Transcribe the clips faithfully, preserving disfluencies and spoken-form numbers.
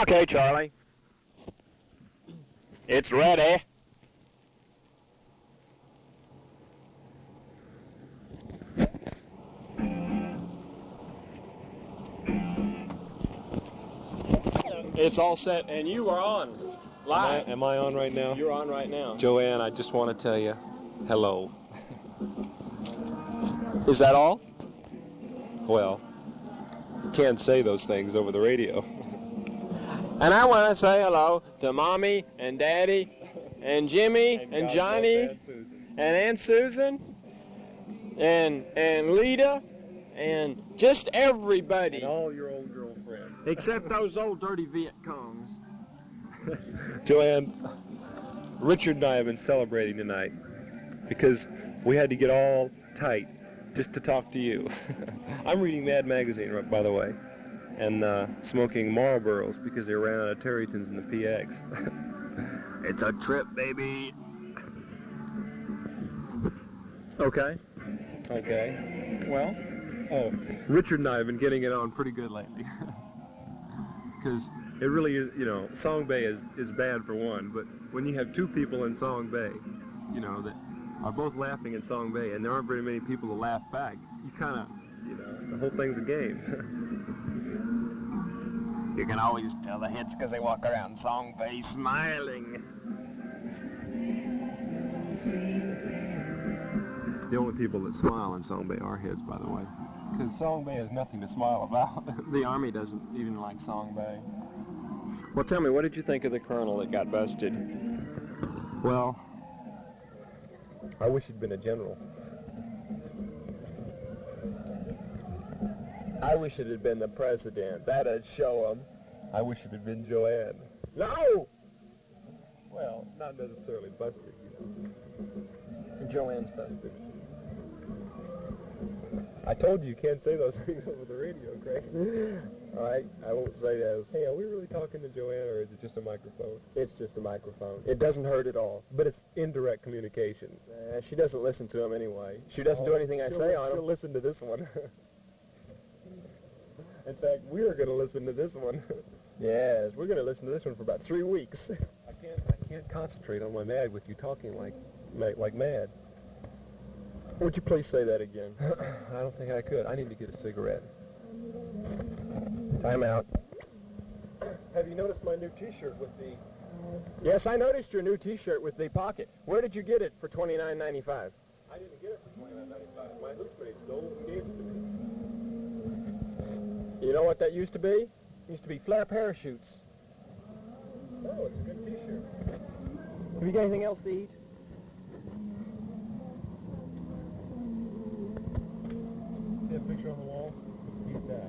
Okay, Charlie. It's ready. It's all set, and you are on live. Am I, am I on right now? You're on right now. Joanne, I just want to tell you, hello. Is that all? Well, can't say those things over the radio. And I want to say hello to Mommy and Daddy and Jimmy and, and Johnny Aunt Susan. and Aunt Susan and and Lita and just everybody. And all your old girlfriends. Except those old dirty Viet Congs. Joanne, Richard and I have been celebrating tonight because we had to get all tight just to talk to you. I'm reading Mad Magazine, by the way, and uh, smoking Marlboros because they ran out of Terrytons in the P X. It's a trip, baby. Okay. Okay. Well, oh, Richard and I have been getting it on pretty good lately. Because it really is, you know, Song Bay is, is bad for one, but when you have two people in Song Bay, you know, that are both laughing in Song Bay, and there aren't very many people to laugh back, you kind of, you know, the whole thing's a game. You can always tell the hits because they walk around Song Bay smiling. The only people that smile in Song Bay are hits, by the way. Because Song Bay has nothing to smile about. The Army doesn't even like Song Bay. Well, tell me, what did you think of the colonel that got busted? Well, I wish he'd been a general. I wish it had been the president. That'd show him. I wish it had been Joanne. No! Well, not necessarily busted, you know. Joanne's busted. I told you you can't say those things over the radio, Craig. All right, I won't say those. Hey, are we really talking to Joanne, or is it just a microphone? It's just a microphone. It doesn't hurt at all. But it's indirect communication. Uh, she doesn't listen to him anyway. She doesn't oh, do anything I say on him. She'll listen to this one. In fact, we're going to listen to this one. Yes, we're going to listen to this one for about three weeks. I can't, I can't concentrate on my mad with you talking like, like, like mad. Would you please say that again? I don't think I could. I need to get a cigarette. Time out. Have you noticed my new T-shirt with the... Yes, I noticed your new T-shirt with the pocket. Where did you get it for twenty-nine ninety-five? I didn't get it for twenty-nine ninety-five. My hoochmate stole it and gave it to me. You know what that used to be? It used to be flare parachutes. Oh, it's a good T-shirt. Have you got anything else to eat? See a picture on the wall? Eat that.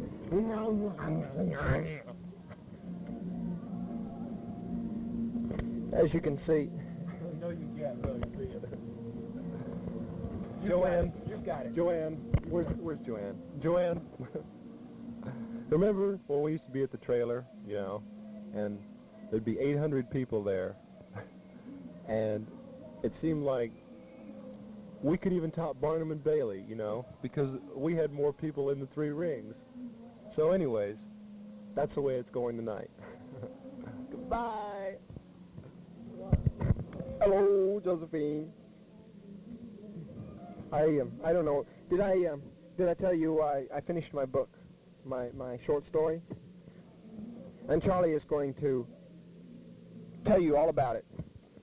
As you can see. No, you can't really see it. Joanne. You've got it. Joanne. Where's, where's Joanne? Joanne. Remember when we used to be at the trailer, you know, and there'd be eight hundred people there, and it seemed like we could even top Barnum and Bailey, you know, because we had more people in the three rings. So anyways, that's the way it's going tonight. Goodbye. Hello, Josephine. I um, I don't know. Did I um, did I tell you I, I finished my book? My, my short story, and Charlie is going to tell you all about it.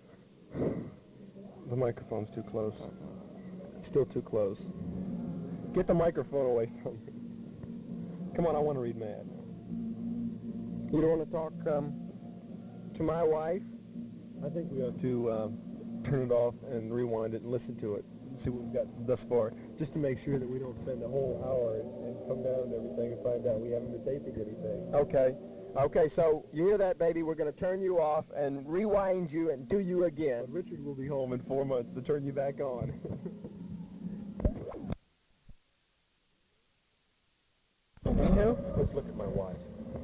The microphone's too close. Still too close. Get the microphone away from me. Come on, I want to read Mad. You don't want to talk um, to my wife? I think we ought to um, turn it off and rewind it and listen to it. See what we've got thus far, just to make sure that we don't spend a whole hour and, and come down and everything and find out we haven't been taping anything. Okay. Okay, so you hear that, baby? We're going to turn you off and rewind you and do you again. But Richard will be home in four months to turn you back on. Anywho, let's look at my watch.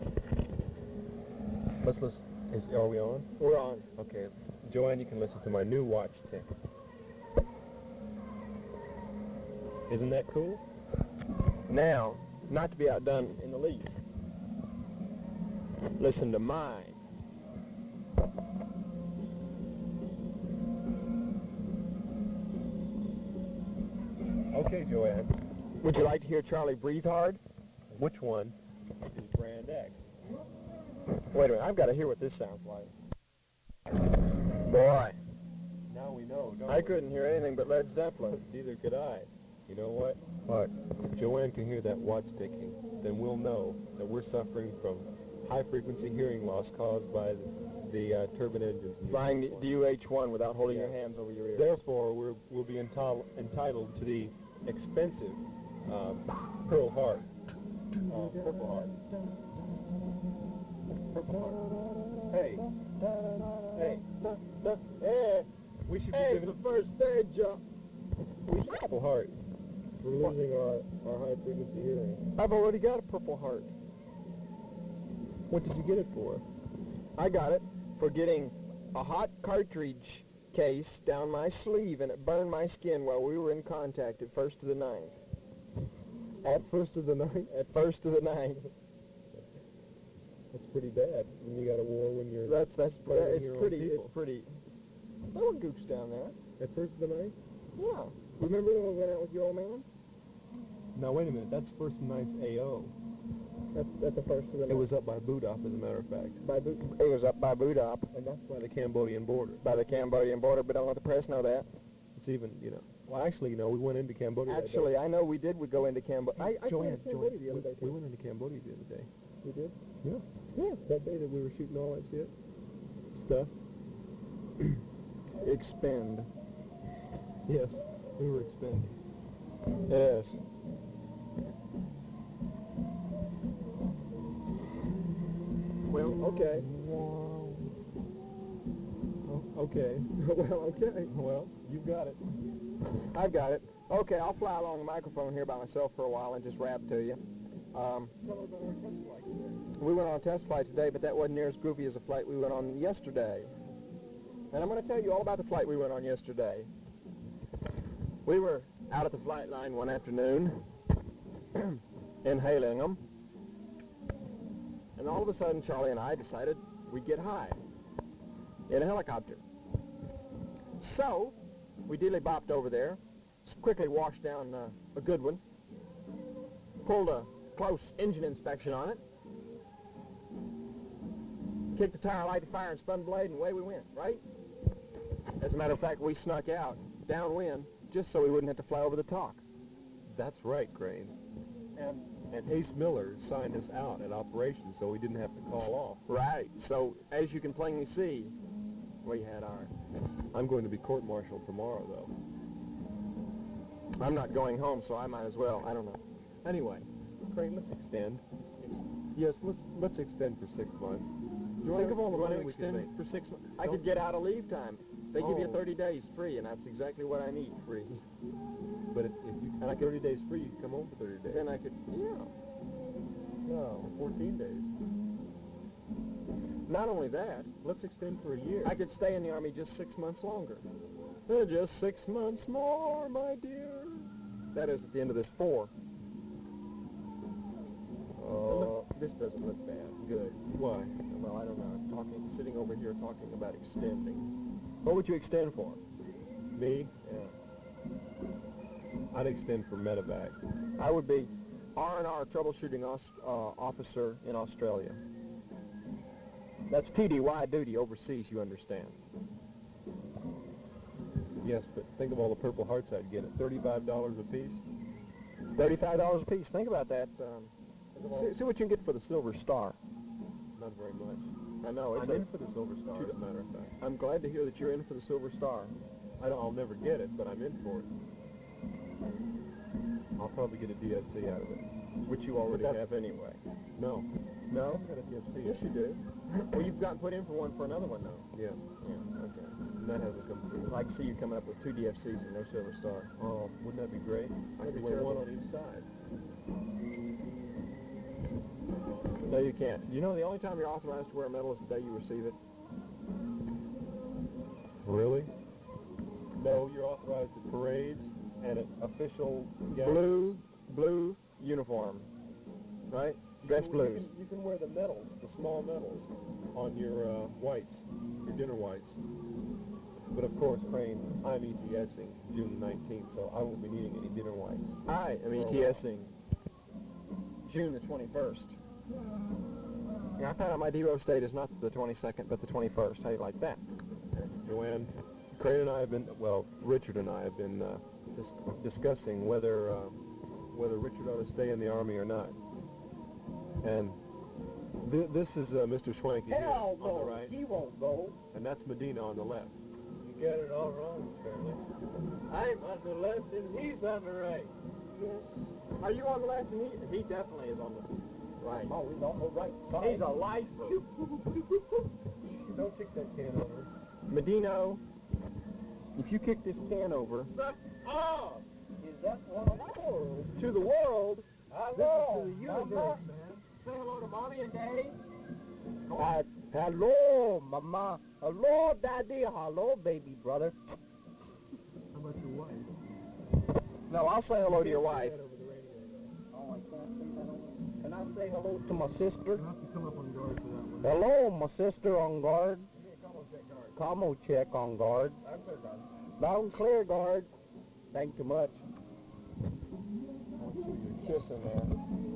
Let's listen. Is, are we on? We're on. Okay. Joanne, you can listen to my new watch tick. Isn't that cool? Now, not to be outdone in the least. Listen to mine. Okay, Joanne. Would you like to hear Charlie breathe hard? Which one is Brand X? Wait a minute, I've got to hear what this sounds like. Boy, Now we know, don't I we? couldn't hear anything but Led Zeppelin. Neither could I. You know what? What? If Joanne can hear that watch ticking, then we'll know that we're suffering from high-frequency hearing loss caused by the, the uh, turbine engines. in the Flying the uniform. D U H one without holding Yeah. your hands over your ears. Therefore, we're, we'll be enti- entitled to the expensive uh, Pearl Heart. Uh, Purple Heart. Purple Heart. Hey. Hey. Hey, We should be hey, it's giving the first day, Joe. we should Purple Heart. We're losing our, our high-frequency hearing. I've already got a Purple Heart. What did you get it for? I got it for getting a hot cartridge case down my sleeve, and it burned my skin while we were in contact at first of the ninth. At first of the night? At first of the ninth. That's pretty bad when you got a war when you're That's that's Fighting it's your own pretty people. it's pretty. There were gooks down there. at first of the night? Yeah. Remember when we went out with your old man? Now wait a minute, that's first of the night's A O. At, at the first of the night. It was up by Budop, as a matter of fact. by Bu- it was up by Budop, And that's by the Cambodian border. by the Cambodian border, but don't let the press know that. It's even, you know. Well, actually, you know, we went into Cambodia that day. Actually, I know we did. We go into Cambodia. I, I Joanne, went to Cambodia Joanne, the other day we, we too. went into Cambodia the other day. We did. Yeah. Yeah. That day that we were shooting all that shit stuff. Expend. Yes, we were expending. Yes. Well, okay. Oh, okay. well, okay. Well, you've got it. I've got it. Okay, I'll fly along the microphone here by myself for a while and just rap to you. Um, Tell her about our test flight today. we went on a test flight today, but that wasn't near as goofy as the flight we went on yesterday. And I'm going to tell you all about the flight we went on yesterday. We were out at the flight line one afternoon, inhaling them, and all of a sudden Charlie and I decided we'd get high in a helicopter. So we dilly-bopped over there, quickly washed down uh, a good one, pulled a close engine inspection on it, kicked the tire, light the fire, and spun the blade, and away we went, right? As a matter of fact, we snuck out downwind just so we wouldn't have to fly over the talk. That's right, Crane. And, and Ace Miller signed us out at operations, so we didn't have to call off. Right. So as you can plainly see, we had our... I'm going to be court-martialed tomorrow, though. I'm not going home, so I might as well. I don't know. Anyway, Crane, let's extend. Yes, let's let's extend for six months. you Think of all the you wanna money we can extend make. for six months? I Don't- could get out of leave time. They give you Oh. thirty days free, and that's exactly what I need, free. But if, if you And I had could- thirty days free, you could come home for thirty days. Then I could, yeah. No, fourteen days. Not only that, Let's extend for a year. I could stay in the Army just six months longer. Uh, just six months more, my dear. That is at the end of this four. Uh, This doesn't look bad. Good. why? Well, I don't know. Talking, sitting over here talking about extending. What would you extend for? Me? Yeah. I'd extend for medevac. I would be R and R troubleshooting os- uh, officer in Australia. That's T D Y duty overseas, you understand. Yes, but think of all the Purple Hearts I'd get at thirty-five dollars a piece. thirty-five dollars a piece. Think about that. Um, Think of all- see, see what you can get for the Silver Star. Not very much. I know. It's I'm a, in for the Silver Star, as a matter of fact. I'm glad to hear that you're in for the Silver Star. I don't, I'll never get it, but I'm in for it. I'll probably get a D F C out of it. Which you already But that's- have anyway. No. No? I got a D F C. Yes, you do. Well, you've gotten put in for one for another one, though. Yeah, Yeah, okay. and that hasn't come through. I'd like to see you coming up with two D F Cs and no Silver Star. Oh, wouldn't that be great? I That'd could be wear one terrible. on each side. No, you can't. You know the only time you're authorized to wear a medal is the day you receive it? Really? No, you're authorized at parades and at official gatherings. Blue, blue uniform, right? dress You blues. can, you can wear the medals, the small medals, on your uh, whites, your dinner whites. But of course, Crane, I'm ETSing June nineteenth, so I won't be needing any dinner whites. I am ETSing June the twenty-first. Yeah, I found out my Devo state is not the twenty-second, but the twenty-first. How do you like that? Joanne, Crane and I have been, well, Richard and I have been uh, dis discussing whether uh, whether Richard ought to stay in the Army or not. And th this is uh, Mister Schwanke here Hell on the no, right, he won't go. and that's Medina on the left. You got it all wrong, Charlie. I'm on the left and he's on the right. Yes. Are you on the left? And he, he definitely is on the right. Oh, he's on the right side. He's a lifer. Don't kick that can over. Medino, if you kick this can over Suck off! Is that one of yours? to the world, Hello, This is to the universe, Mama. man. say hello to Mommy and Daddy. Uh, hello, Mama. Hello, Daddy. Hello, baby brother. How about your wife? No, I'll say hello to your Can't say wife. that over the radio. Oh, I can't say that over. Can I say hello to my sister? You'll have to come up on guard for that one. Hello, my sister on guard. Come on, check guard. Commo check on guard. I'm clear, guard. Loud and clear, guard. Thank you much. I'll show you a kiss in there.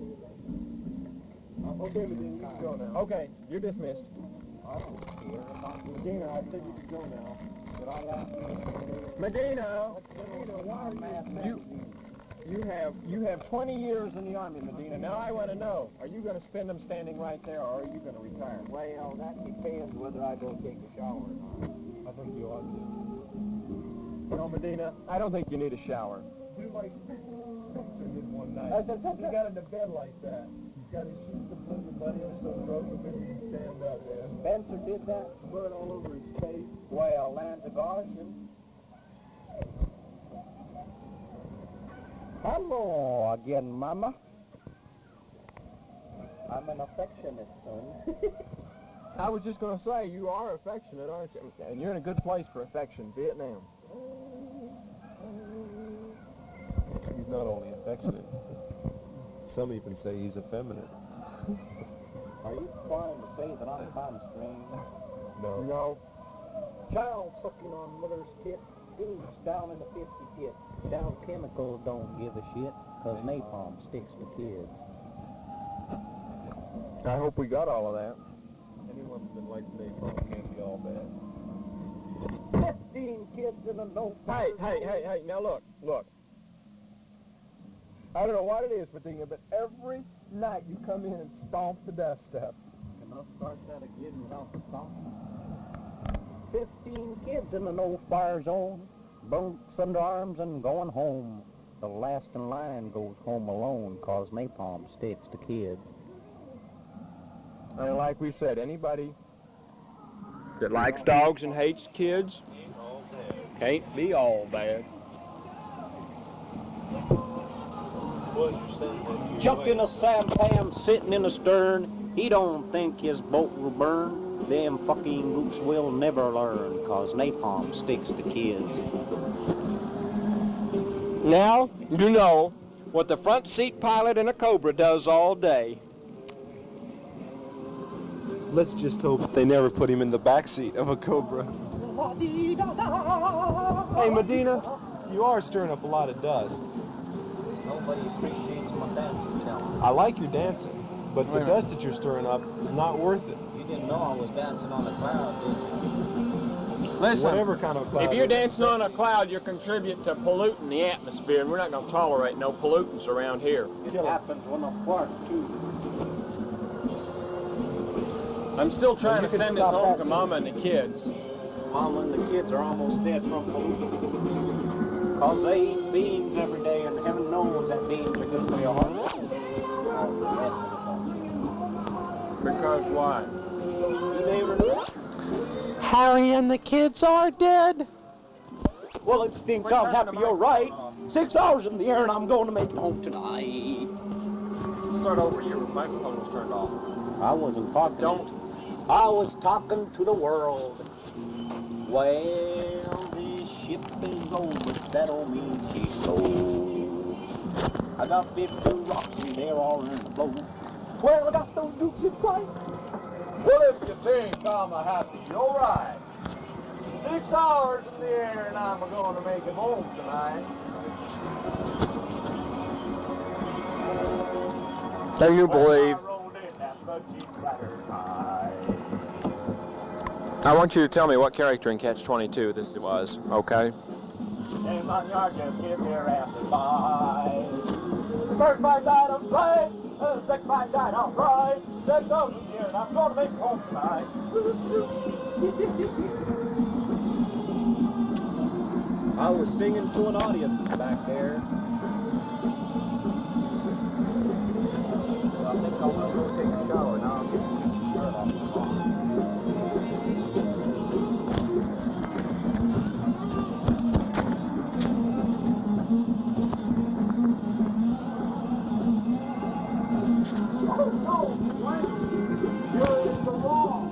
Uh, okay, Medina, you can go now. Okay, you're dismissed. I don't care about this. Medina, I said you could go now. But I like Medina, Medina, you, you have you have twenty years in the Army, Medina. Now I want to know, are you going to spend them standing right there, or are you going to retire? Well, that depends whether I go take a shower or not. I think you ought to. You know, Medina, I don't think you need a shower. Do like Spencer, Spencer did one night. I said, He got into bed like that. He's got his shoes completely muddy and so broke he couldn't even stand up, man. Spencer did that? Mud all over his face. Well, Lanza Goshen. Hello again, Mama. I'm an affectionate son. I was just going to say, you are affectionate, aren't you? And you're in a good place for affection, Vietnam. He's not only affectionate. Some even say he's effeminate. Are you trying to say that I'm kind of strange? No. No. Child sucking on mother's tit, dudes down in the fifty pit. Down chemicals don't give a shit, cause napalm sticks to kids. I hope we got all of that. Anyone that likes napalm can't be all bad. Fifteen kids in a no. Hey, hey, hey, hey, now look, look. I don't know what it is, Medina, but every night you come in and stomp the dust up. Can I start that again without the stop? Fifteen kids in a no-fire zone, bunks under arms and going home. The last in line goes home alone, cause napalm sticks to kids. And like we said, anybody that likes dogs and hates kids can't be all bad. Chuck in a sampan sitting in the stern, he don't think his boat will burn. Them fucking gooks will never learn, cause napalm sticks to kids. Now, you know what the front seat pilot in a Cobra does all day. Let's just hope they never put him in the back seat of a Cobra. Hey, Medina, you are stirring up a lot of dust. Nobody appreciates my dancing talent. I like your dancing, but the dust that you're stirring up is not worth it. You didn't know I was dancing on a cloud, did you? Listen, Whatever kind of cloud if you're it is. dancing on a cloud, you're contributing to polluting the atmosphere, and we're not going to tolerate no pollutants around here. It happens when I fart, too. I'm still trying you to can send this stop home that to too. Mama and the kids. Mama and the kids are almost dead from pollution. Cause they eat beans every day, and heaven knows that beans are good for your heart. All the rest of it don't. Because why? You never knew? Harry and the kids are dead. Well, if you think I'm happy, you're right. Six hours in the air, and I'm going to make it home tonight. Start over. Your microphone was turned off. I wasn't talking. Don't. I was talking to the world. Well, this ship is old, but that don't mean she's slow. I got fifty rocks and they're all in the boat. Well, I got those dukes in sight. Well, if you think I'm a happy, you're right. Six hours in the air and I'm going to make it home tonight. Can you believe? I want you to tell me what character in Catch twenty-two this was, okay? And my yard just gets here after by. The first fight died on play, the second fight died on pride. Six hours in the air and I'm going to make it home tonight. I was singing to an audience back there. I think I'm going to go take a shower now. I'm getting dirt off the lawn. Oh, no, Wayne, you're in the wrong.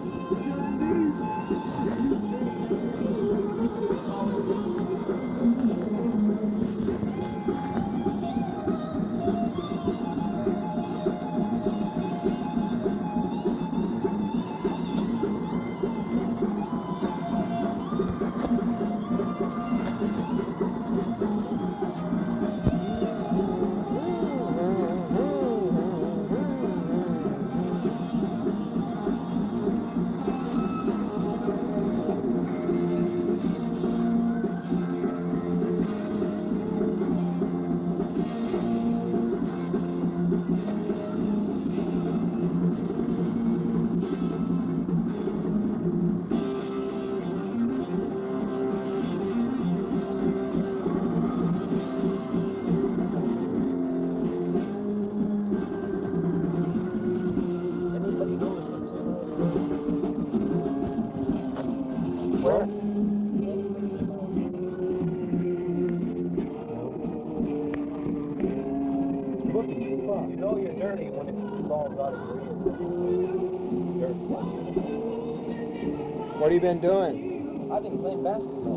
You know you're dirty when it falls out of your ear. Dirt flies. What have you been doing? I've been playing basketball.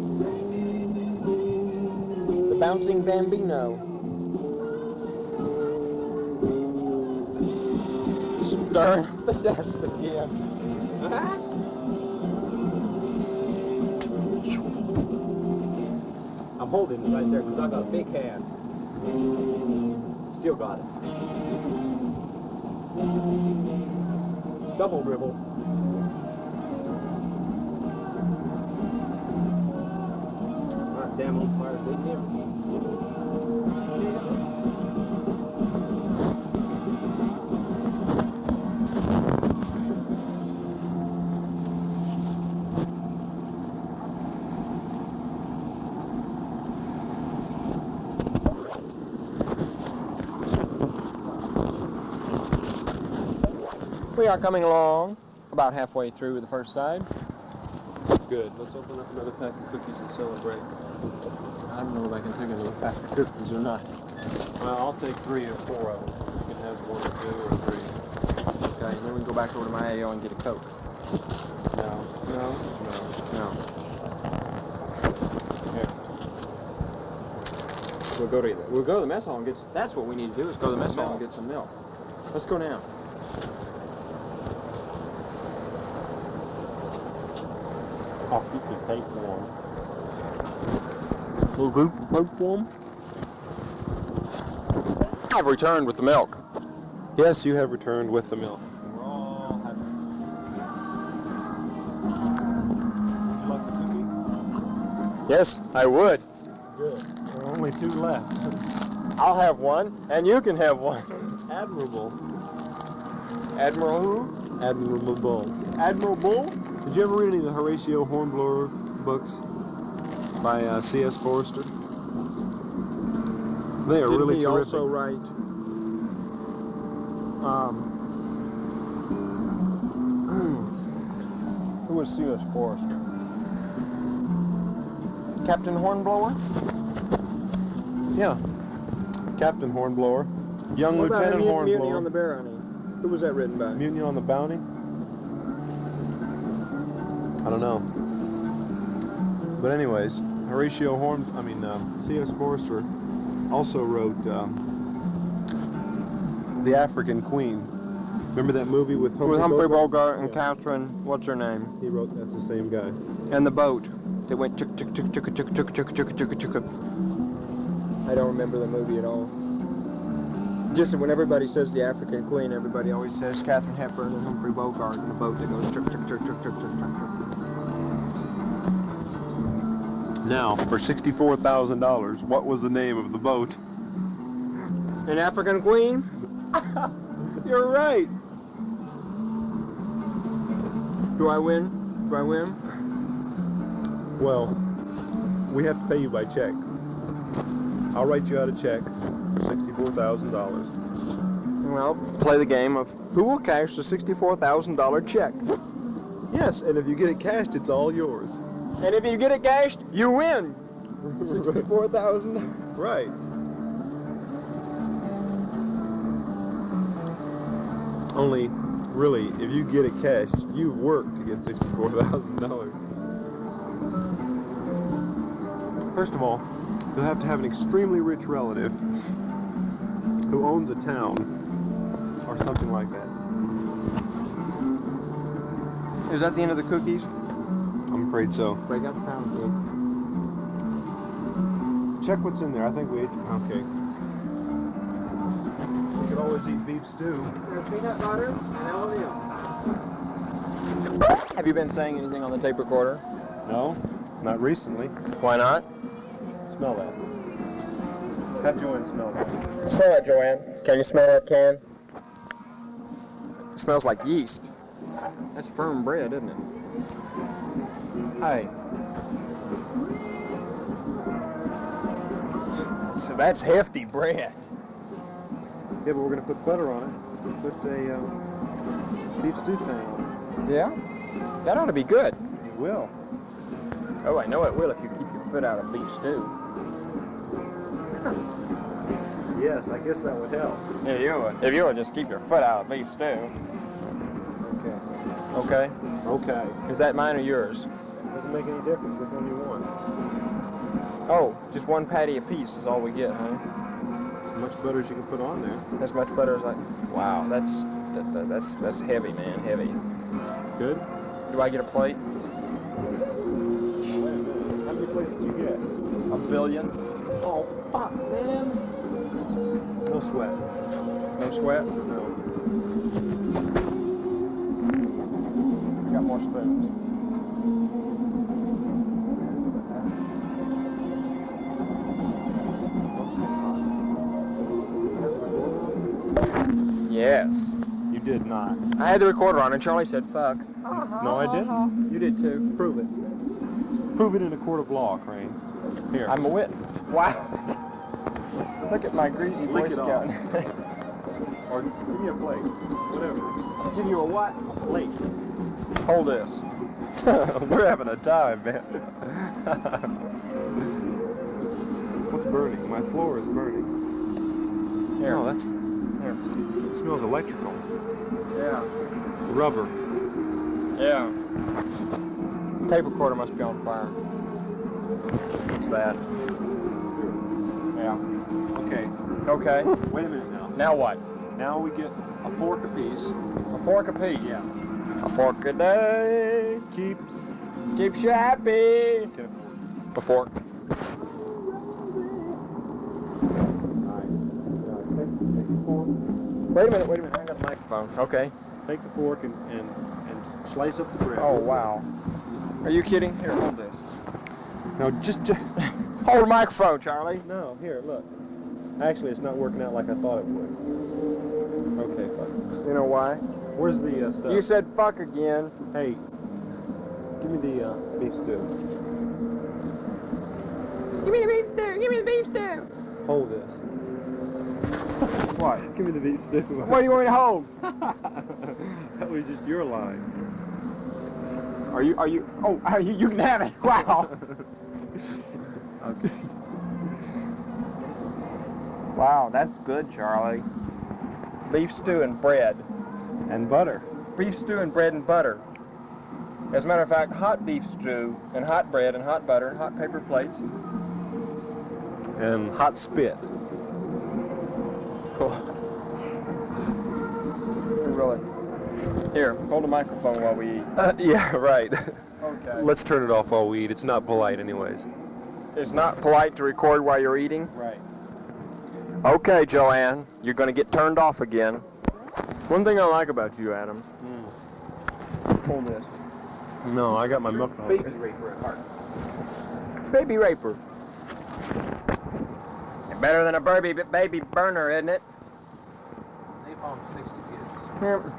The bouncing Bambino. Stirring up the dust again. I'm holding it right there because I got a big hand. Still got it. Double dribble. God damn umpires, they never. We are coming along, about halfway through the first side. Good. Let's open up another pack of cookies and celebrate. I don't know if I can take another pack of cookies or not. Well, I'll take three or four of them. You can have one or two or three. Okay, and then we can go back over to my A O and get a Coke. No. No? No. No. Here. We'll go to we'll go to the mess hall and get. That's what we need to do is go to the mess hall and get some milk. Let's go now. I'll keep the tape warm. Little group of milk for them. I've returned with the milk. Yes, you have returned with the milk. We're all happy. Would you like the cookie? Yes, I would. Good. There are only two left. I'll have one, and you can have one. Admirable. Admiral who? Admirable Bull. Admiral Bull? Did you ever read any of the Horatio Hornblower books by uh, C S Forrester? They are Didn't really he terrific. also write um who was C S Forrester? Captain Hornblower? Yeah. Captain Hornblower. Young What about Lieutenant Mut- Hornblower. Mutiny on the Bounty? Who was that written by? Mutiny on the Bounty? I don't know. But anyways, Horatio Horn, I mean, um, C S Forrester also wrote um, The African Queen. Remember that movie with Humphrey, With Humphrey Bogart? Bogart and Yeah. Catherine, what's her name? He wrote, that's the same guy. And the boat that went chuk chuk chuk chuk chuk chuk chuk chuk chuk chuk. I don't remember the movie at all. Just when everybody says the African Queen, everybody always says Catherine Hepburn and Humphrey Bogart and the boat that goes chuk chuk chuk chuk chuk chuk chuk. Now, for sixty-four thousand dollars, what was the name of the boat? An African Queen? You're right. Do I win? Do I win? Well, we have to pay you by check. I'll write you out a check for sixty-four thousand dollars. Well, play the game of who will cash the sixty-four thousand dollar check. Yes, and if you get it cashed, it's all yours. And if you get it cashed, you win. sixty-four thousand. Right. Only, really, if you get it cashed, you've worked to get sixty-four thousand dollars. First of all, you'll have to have an extremely rich relative who owns a town or something like that. Is that the end of the cookies? I'm afraid so. Break out the pound cake. Check what's in there. I think we ate the pound cake. We could always eat beef stew. There's peanut butter and L and M's. Have you been saying anything on the tape recorder? No, not recently. Why not? Smell that. Have Joanne smell that. Smell that, Joanne. Can you smell that can? It smells like yeast. That's firm bread, isn't it? Hey. So that's hefty bread. Yeah, but we're going to put butter on it. We'll put a um, beef stew thing on Yeah? That ought to be good. it. It will. Oh, I know it will if you keep your foot out of beef stew. Yes, I guess that would help. Yeah, you would. If you would just keep your foot out of beef stew. Okay. Okay. Okay. Is that mine or yours? Doesn't make any difference which one you want. Oh, just one patty apiece is all we get, huh? As much butter as you can put on there. As much butter as I... Wow, that's that, that, that's that's heavy, man, heavy. Good? Do I get a plate? How many plates did you get? A billion? Oh, fuck, man. No sweat. No sweat? No. Got more spoons. Yes. You did not. I had the recorder on and Charlie said fuck. No, I didn't. You did too. Prove it. Prove it in a court of law, Crane. Here. I'm a witness. Wow. Look at my greasy Boy Lick it Scout. Or give me a plate. Whatever. Give you a what? Plate. Hold this. We're having a time, man. What's burning? My floor is burning. Here. Oh, that's... Here. It smells electrical. Yeah. Rubber. Yeah. Tape recorder must be on fire. What's that? Yeah. Okay. Okay. Wait a minute now. Now what? Now we get a fork apiece. A fork apiece. Yeah. A fork a day Keeps... keeps you happy. Get a fork. A fork. Wait a minute, wait a minute. I got the microphone. Okay. Take the fork and, and, and slice up the bread. Oh, wow. Are you kidding? Here, hold this. No, just, just... Hold the microphone, Charlie. No, here, look. Actually, it's not working out like I thought it would. Okay, fuck. You know why? Where's the uh, stuff? You said fuck again. Hey, give me the uh, beef stew. Give me the beef stew. Give me the beef stew. Hold this. What? Give me the beef stew. What do you want me to hold? That was just your line. Are you, are you, oh, are you, you can have it. Wow. Okay. Wow, that's good, Charlie. Beef stew and bread. And butter. Beef stew and bread and butter. As a matter of fact, hot beef stew and hot bread and hot butter and hot paper plates. And hot spit. Cool. Really. Here, hold the microphone while we eat. Uh, yeah, right. Okay. Let's turn it off while we eat. It's not polite anyways. It's not polite to record while you're eating? Right. Okay, Joanne, you're going to get turned off again. One thing I like about you, Adams. Mm. Hold this. No, I got my milk. Baby raper at heart. Baby raper. Better than a baby, baby burner, isn't it? Napalm sticks to kids. Yeah.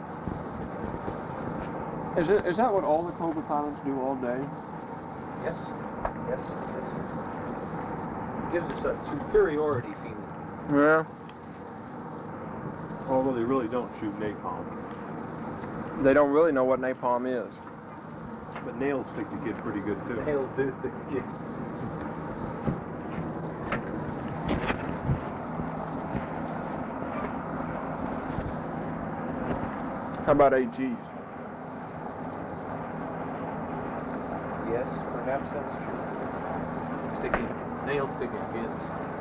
Is it is that what all the Cobra pilots do all day? Yes. Yes. Yes. It gives us a superiority feeling. Yeah. Although they really don't shoot napalm. They don't really know what napalm is. But nails stick to kids pretty good too. Nails do stick to kids. How about A Gs? Yes, perhaps that's true. Sticky nails stick to kids.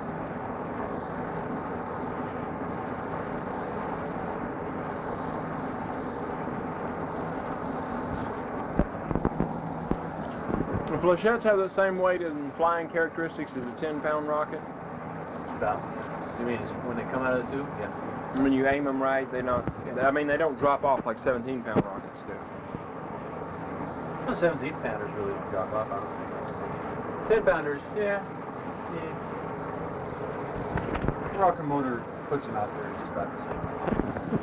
The flechettes have the same weight and flying characteristics as a ten pound rocket. About. You mean it's when they come out of the tube? Yeah. When you aim them right, they not. I mean, they don't drop off like seventeen pound rockets do. Well, seventeen pounders really don't drop off, I don't think. ten pounders, yeah. Yeah. Rocket motor puts them out there just about the same.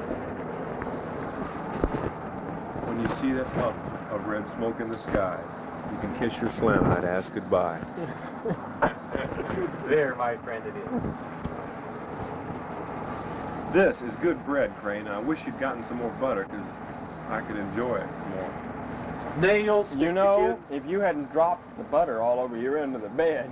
When you see that puff of red smoke in the sky, you can kiss your slant and ask goodbye. There, my friend, it is. This is good bread, Crane. I wish you'd gotten some more butter because I could enjoy it more. Nails stick You know, to kids. if you hadn't dropped the butter all over your end of the bed.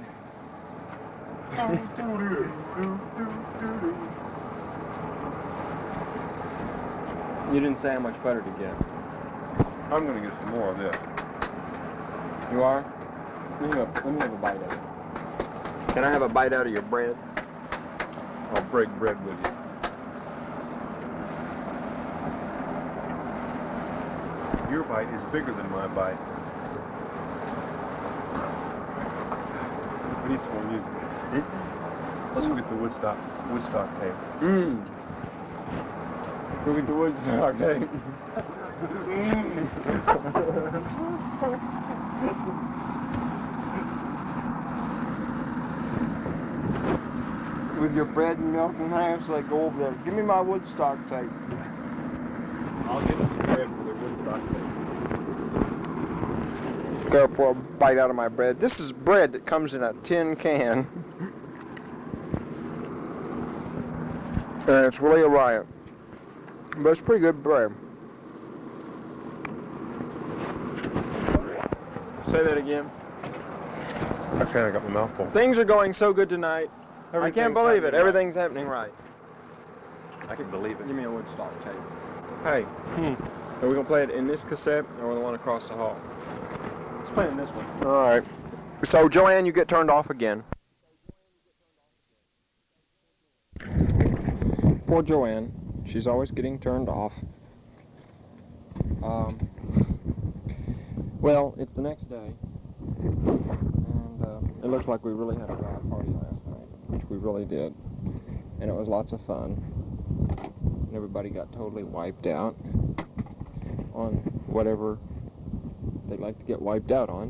You didn't say how much butter to get. I'm going to get some more of this. You are? Let me have, let me have a bite of it. Can I have a bite out of your bread? I'll break bread with you. Your bite is bigger than my bite. We need some more music. Let's go get the Woodstock Woodstock tape. Mmm. Look at the Woodstock tape. With your bread and milk and ham, like go over there. Give me my Woodstock tape. I'll give us some bread for the Woodstock tape. Go for a bite out of my bread. This is bread that comes in a tin can. And it's really a riot. But it's pretty good bread. Say that again. Okay, I got my mouth full. Things are going so good tonight. I can't believe it. Everything's happening right. I can believe it. Give me a Woodstock tape. Hey, hmm. Are we going to play it in this cassette or the one across the hall? Let's play in this one. All right. So, Joanne, you get turned off again. Poor Joanne. She's always getting turned off. Um, well, it's the next day. And uh, it looks like we really had a rad party last night, which we really did. And it was lots of fun. And everybody got totally wiped out on whatever they like to get wiped out on.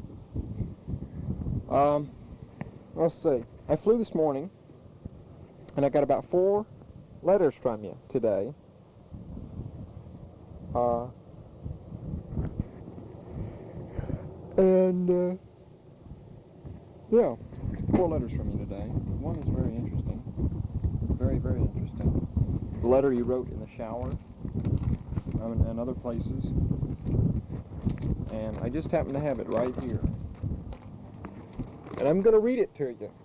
Um, let's see. I flew this morning, and I got about four letters from you today. Uh, and, uh, yeah, four letters from you today. One is very interesting. Very, very interesting. The letter you wrote in the shower um, and other places. And I just happen to have it right here. And I'm going to read it to you.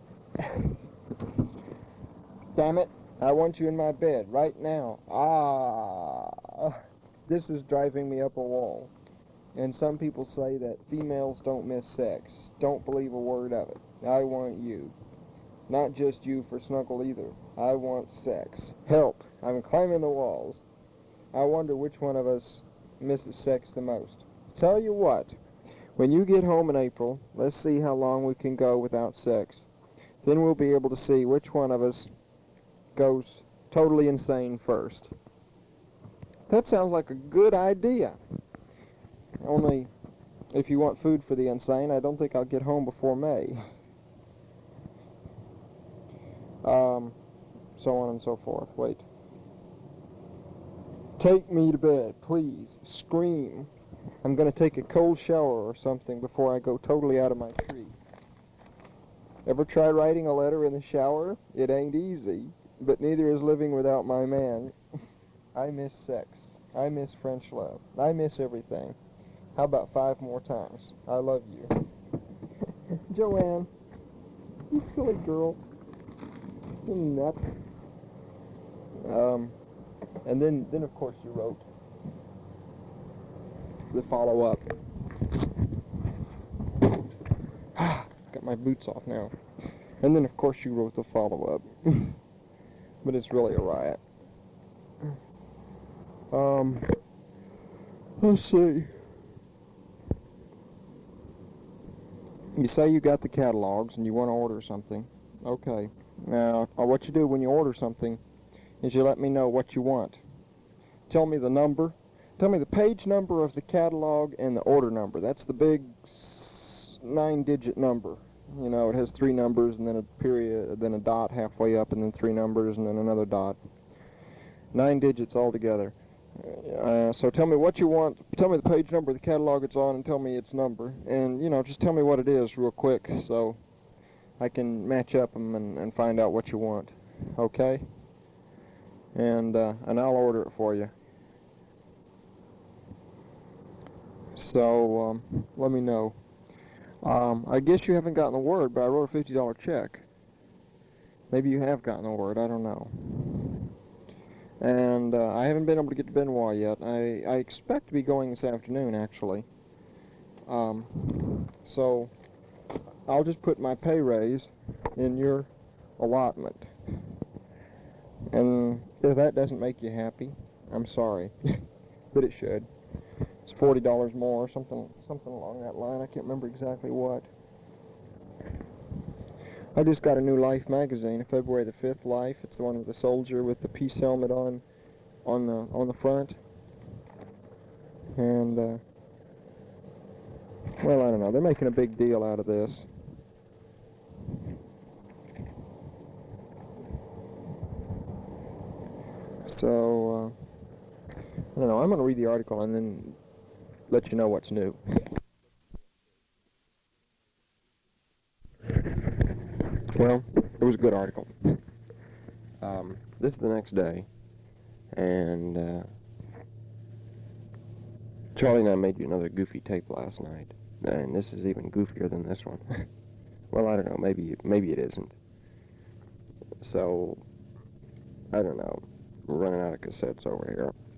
Damn it. I want you in my bed right now. Ah, this is driving me up a wall. And some people say that females don't miss sex. Don't believe a word of it. I want you. Not just you for snuggle either. I want sex. Help. I'm climbing the walls. I wonder which one of us misses sex the most. Tell you what, when you get home in April, let's see how long we can go without sex. Then we'll be able to see which one of us goes totally insane first. That sounds like a good idea. Only, if you want food for the insane, I don't think I'll get home before May. Um, so on and so forth. Wait. Take me to bed, please. Scream. I'm going to take a cold shower or something before I go totally out of my tree. Ever try writing a letter in the shower? It ain't easy, but neither is living without my man. I miss sex. I miss French love. I miss everything. How about five more times? I love you. Joanne, you silly girl. You nut. Um, and then, then of course you wrote the follow-up. Got my boots off now. And then of course you wrote the follow-up. But it's really a riot. Um, let's see. You say you got the catalogs and you want to order something. Okay. Now, what you do when you order something is you let me know what you want. Tell me the number. Tell me the page number of the catalog and the order number. That's the big nine-digit number. You know, it has three numbers and then a period, then a dot halfway up, and then three numbers and then another dot. Nine digits altogether. Uh, so tell me what you want. Tell me the page number of the catalog it's on and tell me its number. And, you know, just tell me what it is real quick so I can match up them and, and find out what you want. Okay? And, uh, and I'll order it for you. So, um, let me know. Um, I guess you haven't gotten the word, but I wrote a fifty dollar check. Maybe you have gotten the word, I don't know. And uh, I haven't been able to get to Benoit yet. I, I expect to be going this afternoon, actually. Um, so, I'll just put my pay raise in your allotment. And if that doesn't make you happy, I'm sorry. But it should. It's forty dollars more, something something along that line. I can't remember exactly what. I just got a new Life magazine, February the fifth, Life. It's the one with the soldier with the peace helmet on on the on the front. And uh, well, I don't know. They're making a big deal out of this. So uh, I don't know. I'm going to read the article and then let you know what's new. Well, it was a good article. Um, this is the next day, and uh, Charlie and I made you another goofy tape last night, and this is even goofier than this one. Well, I don't know. Maybe maybe it isn't. So I don't know. We're running out of cassettes over here.